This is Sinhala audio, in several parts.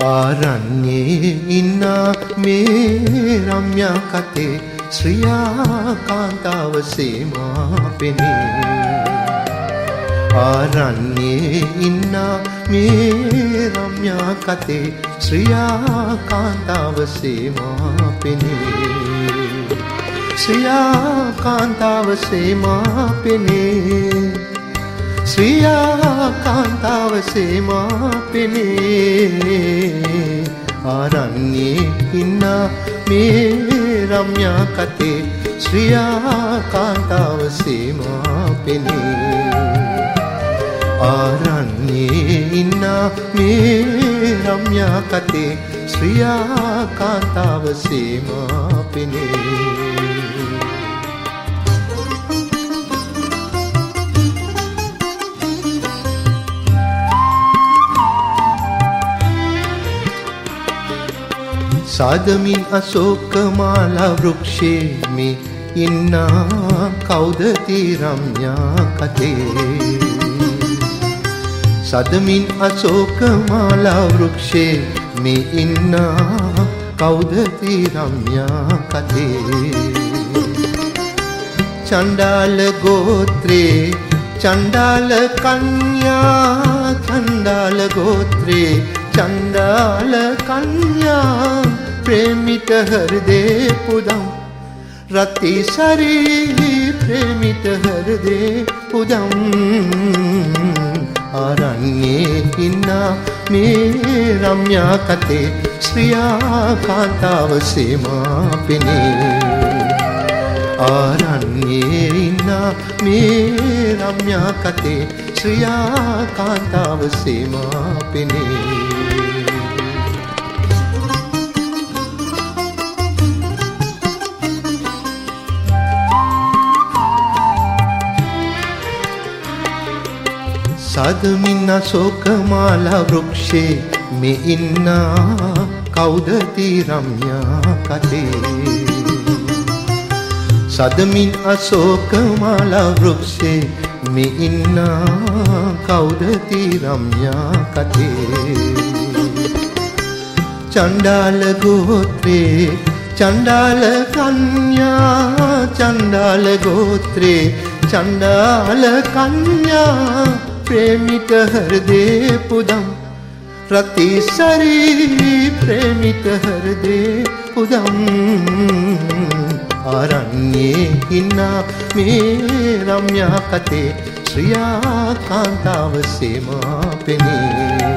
ආරණ්‍යේ ඉන්නා මේ රම්‍යා කතේ ශ්‍රියා කාන්තාව සීමා පෙනේ. ආරණ්‍යේ ඉන්නා මේ රම්‍යා කතේ ශ්‍රියා කාන්තාව සීමා පෙනේ. ශ්‍රියා කාන්තාව සීමා පෙනේ. ශ්‍රියා කාන්තාව සීමා පෙනේ. ආරණ්‍යේ ඉන්නා මේ රම්‍යා කතේ ශ්‍රියා කාන්තාව සීමා පෙනේ. ආරණ්‍යේ ඉන්නා මේ රම්‍යා කතේ ශ්‍රියා කාන්තාව සීමා පෙනේ. සාදමින් අශෝකමාලා වෘක්ෂේ මේ ඉන්නා කවුද රම්‍යා කතේ. සාදමින් අශෝකමාලා වෘක්ෂේ මේ ඉන්නා කවුද රම්‍යා කතේ. චණ්ඩාල ගෝත්‍රේ චණ්ඩාල කන්‍යා චණ්ඩාල ගෝත්‍රේ චණ්ඩාල කන්‍යා ප්‍රේමිත හෘදේ පුදම් රති සරී ප්‍රේමිත හෘදේ පුදම්. ආරණ්‍යේ ඉන්නා මේ රම්‍යා කතේ ශ්‍රියා කාන්තාව සීමා පෙනේ. ආරණ්‍යේ ඉන්නා මේ රම්‍යා කතේ ශ්‍රියා කාන්තාව සීමා පෙනේ. සාදමින් අශෝකමාලා වෘක්ෂේ මේ ඉන්නා කවුද රම්‍යා කතේ. සාදමින් අශෝකමාලා වෘක්ෂේ මේ ඉන්නා කවුද රම්‍යා කතේ. චණ්ඩාල ගෝත්‍රේ චණ්ඩාල කන්‍යා චණ්ඩාල ගෝත්‍රේ චණ්ඩාල කන්‍යා ප්‍රේමිත හෘදේ පුදම් රති සරී ප්‍රේමිත හෘදේ පුදම්. ආරණ්‍යේ ඉන්නා මේ රම්‍යා කතේ ශ්‍රියා කාන්තාව සීමා පෙනේ.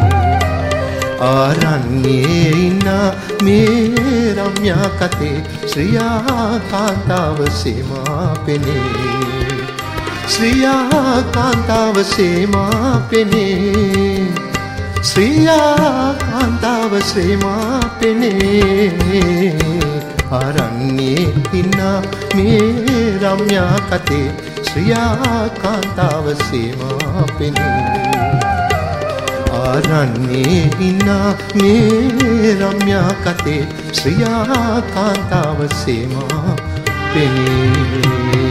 ආරණ්‍යේ ඉන්නා මේ රම්‍යා කතේ ශ්‍රියා කාන්තාව සීමා පෙනේ. ශ්‍රියා කාන්තාව සීමා පෙනේ. ශ්‍රියා කාන්තාව සීමා පෙනේ. ආරණ්‍යේ ඉන්නා මේ රම්‍යා කතේ ශ්‍රියා කාන්තාව සීමා පෙනේ. ආරණ්‍යේ ඉන්නා මේ රම්‍යා කතේ ශ්‍රියා කාන්තාව සීමා පෙනේ.